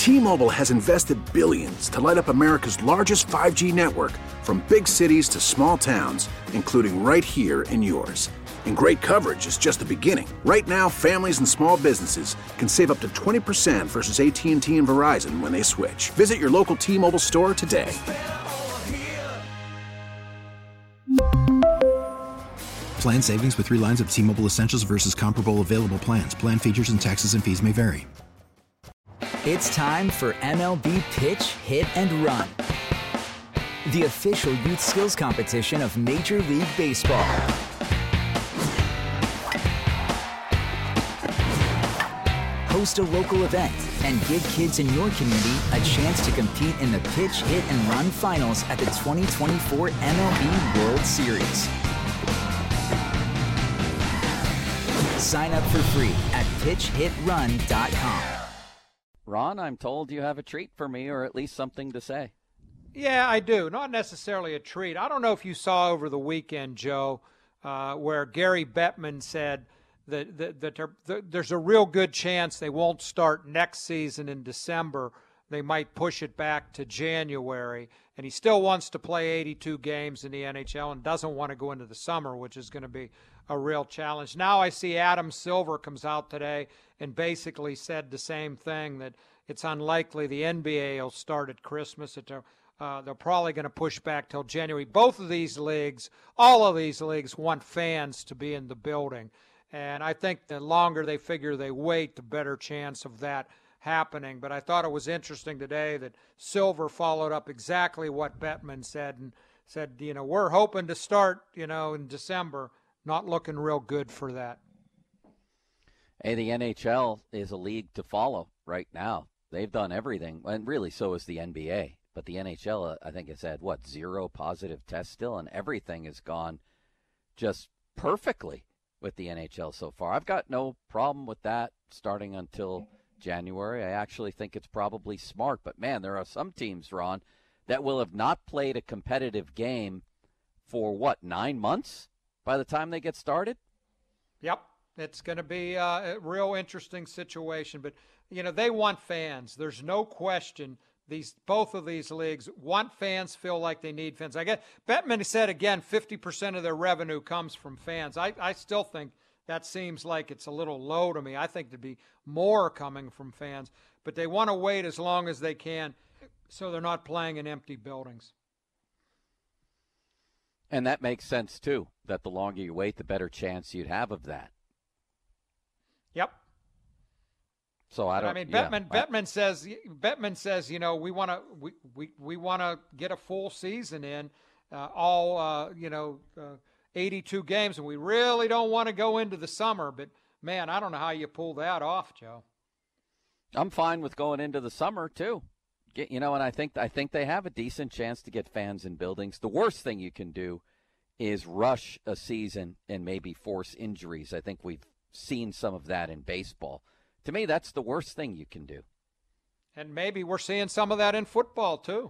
T-Mobile has invested billions to light up America's largest 5G network, from big cities to small towns, including right here in yours. And great coverage is just the beginning. Right now, families and small businesses can save up to 20% versus AT&T and Verizon when they switch. Visit your local T-Mobile store today. Plan savings with 3 lines of T-Mobile Essentials versus comparable available plans. Plan features and taxes and fees may vary. It's time for MLB Pitch, Hit, and Run, the official youth skills competition of Major League Baseball. Host a local event and give kids in your community a chance to compete in the Pitch, Hit, and Run finals at the 2024 MLB World Series. Sign up for free at pitchhitrun.com. Ron, I'm told you have a treat for me, or at least something to say. Yeah, I do. Not necessarily a treat. I don't know if you saw over the weekend, Joe, where Gary Bettman said that there's a real good chance they won't start next season in December. They might push it back to January. And he still wants to play 82 games in the NHL and doesn't want to go into the summer, which is going to be a real challenge. Now I see Adam Silver comes out today and basically said the same thing, that it's unlikely the NBA will start at Christmas. They're probably going to push back till January. Both of these leagues, all of these leagues, want fans to be in the building. And I think the longer they figure they wait, the better chance of that happening. But I thought it was interesting today that Silver followed up exactly what Bettman said and said, we're hoping to start, in December. Not looking real good for that. Hey, the NHL is a league to follow right now. They've done everything, and really so is the NBA. But the NHL, I think, has had, 0 positive tests still, and everything has gone just perfectly with the NHL so far. I've got no problem with that starting until January. I actually think it's probably smart. But, man, there are some teams, Ron, that will have not played a competitive game for, 9 months? By the time they get started? Yep. It's going to be a real interesting situation. But, they want fans. There's no question both of these leagues want fans, feel like they need fans. I guess Bettman said, again, 50% of their revenue comes from fans. I still think that seems like it's a little low to me. I think there'd be more coming from fans. But they want to wait as long as they can so they're not playing in empty buildings. And that makes sense, too, that the longer you wait, the better chance you'd have of that. Yep. So Bettman says, we want to get a full season in, 82 games, and we really don't want to go into the summer. But man, I don't know how you pull that off, Joe. I'm fine with going into the summer too. And I think they have a decent chance to get fans in buildings. The worst thing you can do is rush a season and maybe force injuries. I think we've seen some of that in baseball. To me, that's the worst thing you can do. And maybe we're seeing some of that in football too.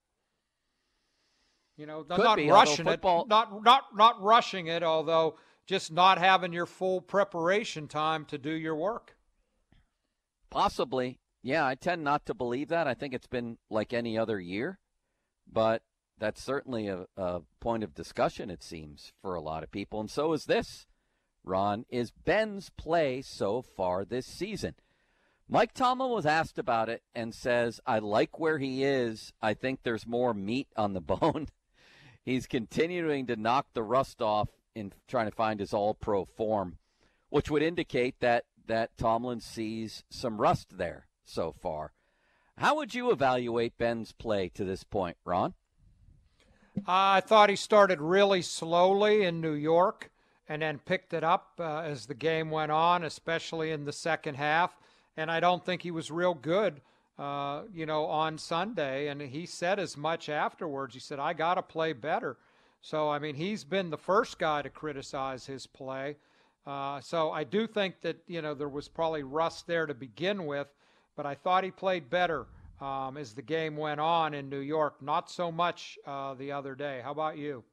Not rushing it, not rushing it, although just not having your full preparation time to do your work. Possibly. Yeah, I tend not to believe that. I think it's been like any other year, but that's certainly a point of discussion, it seems, for a lot of people. And so is this, Ron, is Ben's play so far this season. Mike Tomlin was asked about it and says, I like where he is. I think there's more meat on the bone. He's continuing to knock the rust off in trying to find his all-pro form, which would indicate that Tomlin sees some rust there so far. How would you evaluate Ben's play to this point, Ron? I thought he started really slowly in New York and then picked it up as the game went on, especially in the second half. And I don't think he was real good, on Sunday. And he said as much afterwards. He said, I got to play better. So, he's been the first guy to criticize his play. So I do think that, there was probably rust there to begin with. But I thought he played better as the game went on in New York. Not so much the other day. How about you?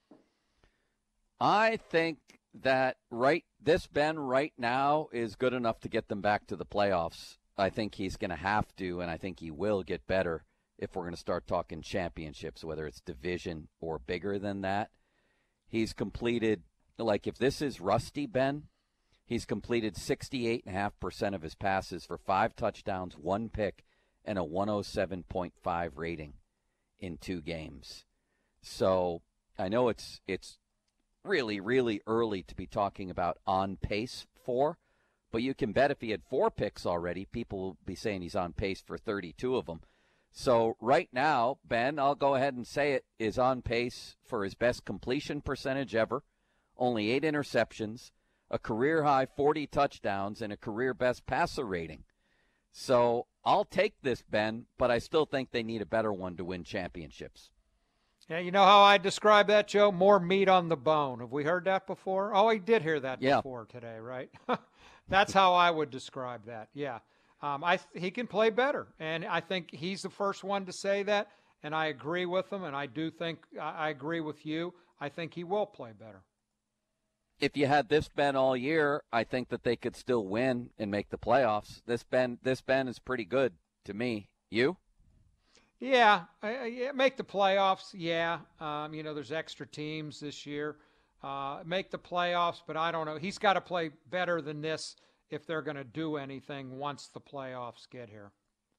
I think that this Ben right now is good enough to get them back to the playoffs. I think he's going to have to, and I think he will get better if we're going to start talking championships, whether it's division or bigger than that. He's completed, like if this is Rusty, Ben, he's completed 68.5% of his passes for 5 touchdowns, 1 pick, and a 107.5 rating in 2 games. So I know it's really, really early to be talking about on pace for, but you can bet if he had 4 picks already, people will be saying he's on pace for 32 of them. So right now, Ben, I'll go ahead and say it, is on pace for his best completion percentage ever, only 8 interceptions, a career-high 40 touchdowns, and a career-best passer rating. So I'll take this, Ben, but I still think they need a better one to win championships. Yeah, you know how I describe that, Joe? More meat on the bone. Have we heard that before? Oh, I did hear that before today, right? That's how I would describe that, yeah. He can play better, and I think he's the first one to say that, and I agree with him, and I do think I agree with you. I think he will play better. If you had this Ben all year, I think that they could still win and make the playoffs. This Ben is pretty good to me. You? Yeah, make the playoffs, yeah. There's extra teams this year. Make the playoffs, but I don't know. He's got to play better than this if they're going to do anything once the playoffs get here.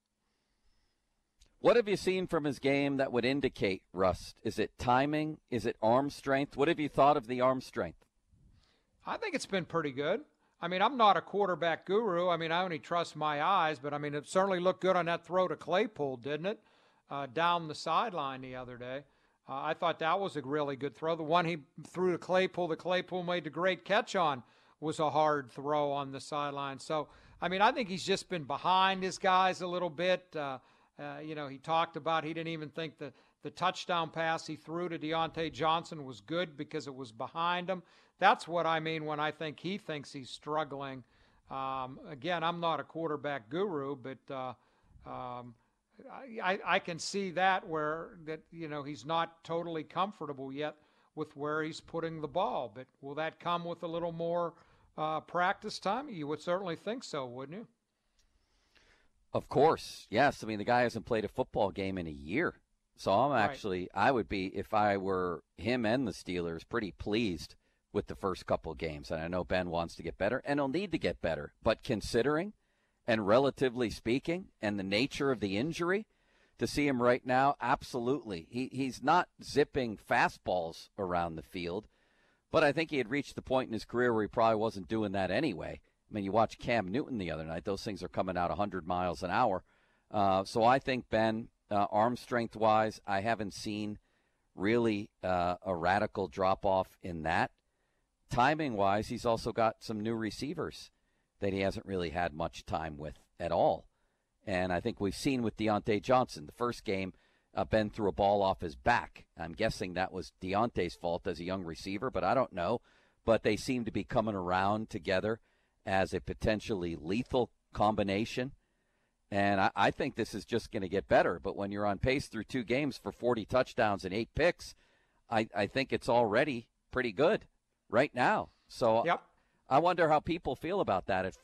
What have you seen from his game that would indicate rust? Is it timing? Is it arm strength? What have you thought of the arm strength? I think it's been pretty good. I mean, I'm not a quarterback guru. I mean, I only trust my eyes, but, I mean, it certainly looked good on that throw to Claypool, didn't it? Down the sideline the other day. I thought that was a really good throw. The one he threw to Claypool, that Claypool made the great catch on, was a hard throw on the sideline. So, I mean, I think he's just been behind his guys a little bit. He talked about he didn't even think the touchdown pass he threw to Deontay Johnson was good because it was behind him. That's what I mean when I think he thinks he's struggling. Again, I'm not a quarterback guru, but I can see that he's not totally comfortable yet with where he's putting the ball. But will that come with a little more practice time? You would certainly think so, wouldn't you? Of course, yes. I mean, the guy hasn't played a football game in a year. So I would be, if I were him and the Steelers, pretty pleased with the first couple of games. And I know Ben wants to get better, and he'll need to get better. But considering and relatively speaking and the nature of the injury, to see him right now, absolutely. He's not zipping fastballs around the field, but I think he had reached the point in his career where he probably wasn't doing that anyway. I mean, you watch Cam Newton the other night. Those things are coming out 100 miles an hour. So I think, Ben, arm strength-wise, I haven't seen really a radical drop-off in that. Timing-wise, he's also got some new receivers that he hasn't really had much time with at all. And I think we've seen with Deontay Johnson, the first game, Ben threw a ball off his back. I'm guessing that was Deontay's fault as a young receiver, but I don't know. But they seem to be coming around together as a potentially lethal combination. And I think this is just going to get better. But when you're on pace through 2 games for 40 touchdowns and 8 picks, I think it's already pretty good right now. So yep. I wonder how people feel about that at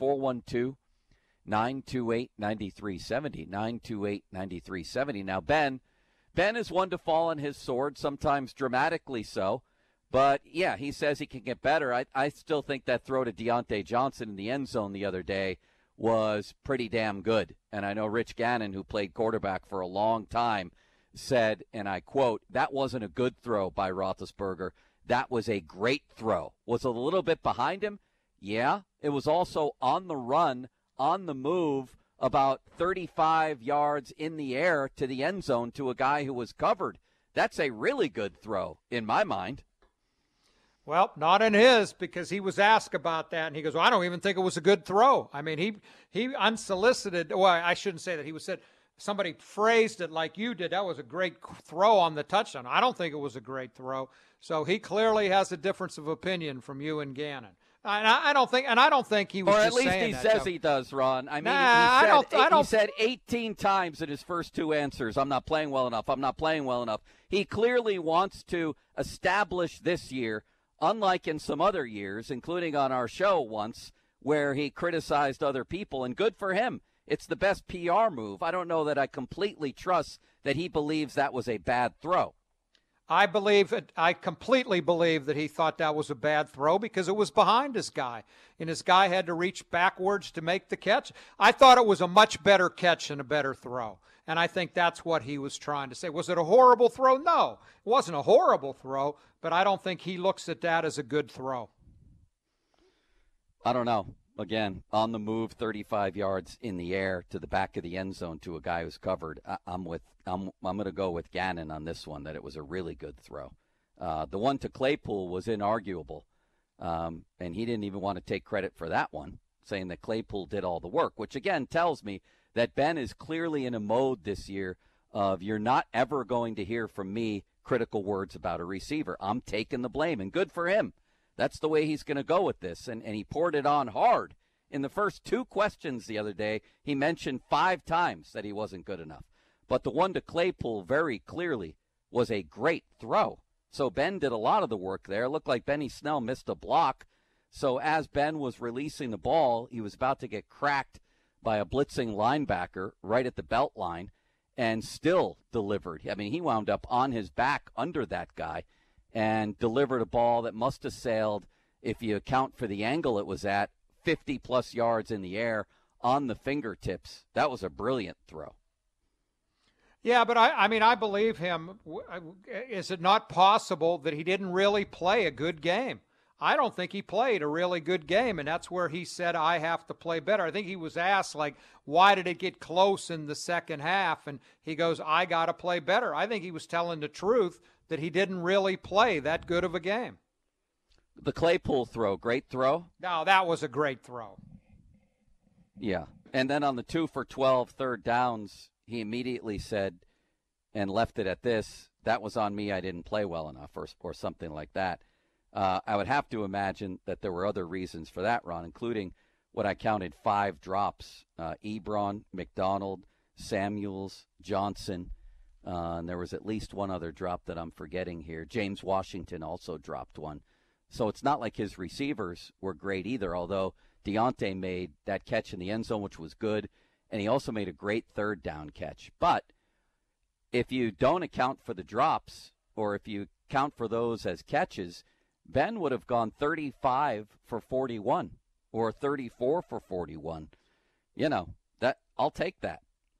412-928-9370, 928-9370. Now, Ben is one to fall on his sword, sometimes dramatically so. But, yeah, he says he can get better. I still think that throw to Deontay Johnson in the end zone the other day was pretty damn good. And I know Rich Gannon, who played quarterback for a long time, said, and I quote, "That wasn't a good throw by Roethlisberger. That was a great throw." Was it a little bit behind him? Yeah. It was also on the run, on the move, about 35 yards in the air to the end zone to a guy who was covered. That's a really good throw in my mind. Well, not in his, because he was asked about that, and he goes, "Well, I don't even think it was a good throw." I mean, he unsolicited. Well, I shouldn't say that. He was said, somebody phrased it like you did. That was a great throw on the touchdown. I don't think it was a great throw. So he clearly has a difference of opinion from you and Gannon. And I don't think he was. Or at just least saying he that, says so. He does, Ron. I mean, he said 18 times in his first 2 answers, "I'm not playing well enough. I'm not playing well enough." He clearly wants to establish this year, unlike in some other years, including on our show once, where he criticized other people, and good for him. it's the best PR move. I don't know that I completely trust that he believes that was a bad throw. I completely believe that he thought that was a bad throw because it was behind his guy, and his guy had to reach backwards to make the catch. I thought it was a much better catch and a better throw, and I think that's what he was trying to say. Was it a horrible throw? No, it wasn't a horrible throw, but I don't think he looks at that as a good throw. I don't know. Again, on the move, 35 yards in the air to the back of the end zone to a guy who's covered. I'm going to go with Gannon on this one, that it was a really good throw. The one to Claypool was inarguable, and he didn't even want to take credit for that one, saying that Claypool did all the work, which again tells me that Ben is clearly in a mode this year of you're not ever going to hear from me critical words about a receiver. I'm taking the blame, and good for him. That's the way he's going to go with this, and he poured it on hard. In the first 2 questions the other day, he mentioned 5 times that he wasn't good enough. But the one to Claypool very clearly was a great throw. So Ben did a lot of the work there. It looked like Benny Snell missed a block. So as Ben was releasing the ball, he was about to get cracked by a blitzing linebacker right at the belt line and still delivered. I mean, he wound up on his back under that guy and delivered a ball that must have sailed, if you account for the angle it was at, 50-plus yards in the air on the fingertips. That was a brilliant throw. Yeah, but I believe him. Is it not possible that he didn't really play a good game? I don't think he played a really good game, and that's where he said, I have to play better. I think he was asked, why did it get close in the second half? And he goes, I got to play better. I think he was telling the truth that he didn't really play that good of a game. The Claypool throw, great throw? No, that was a great throw. Yeah. And then on the 2 for 12 third downs, he immediately said, and left it at this, that was on me, I didn't play well enough, or something like that. I would have to imagine that there were other reasons for that, Ron, including what I counted 5 drops. Ebron, McDonald, Samuels, Johnson, and there was at least one other drop that I'm forgetting here. James Washington also dropped one. So it's not like his receivers were great either, although Deontay made that catch in the end zone, which was good, and he also made a great third down catch. But if you don't account for the drops, or if you count for those as catches, Ben would have gone 35 for 41 or 34 for 41. You know, that I'll take that.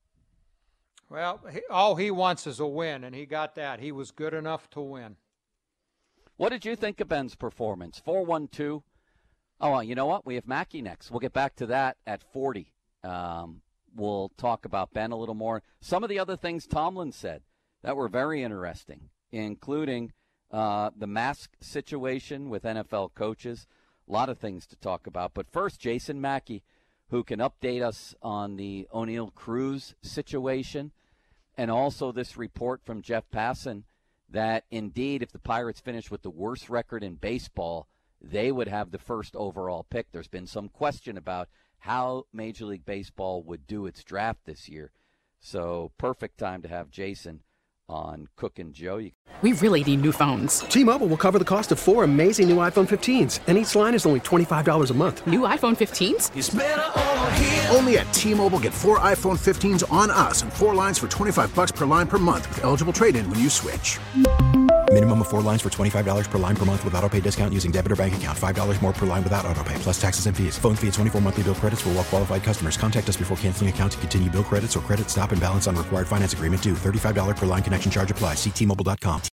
Well, all he wants is a win, and he got that. He was good enough to win. What did you think of Ben's performance? 4-1-2. Oh, you know what? We have Mackey next. We'll get back to that at 40. We'll talk about Ben a little more. Some of the other things Tomlin said that were very interesting, including the mask situation with NFL coaches. A lot of things to talk about. But first, Jason Mackey, who can update us on the O'Neal Cruz situation, and also this report from Jeff Passan that indeed if the Pirates finish with the worst record in baseball, they would have the first overall pick. There's been some question about how Major League Baseball would do its draft this year. So perfect time to have Jason on Cook and Joe. We really need new phones. T-Mobile will cover the cost of 4 amazing new iPhone 15s, and each line is only $25 a month. New iPhone 15s? It's better over here. Only at T-Mobile, get 4 iPhone 15s on us and 4 lines for $25 per line per month with eligible trade-in when you switch. Minimum of 4 lines for $25 per line per month with autopay discount using debit or bank account. $5 more per line without autopay, plus taxes and fees. Phone fee at 24 monthly bill credits for well-qualified customers. Contact us before canceling account to continue bill credits or credit stop and balance on required finance agreement due. $35 per line connection charge applies. See T-Mobile.com.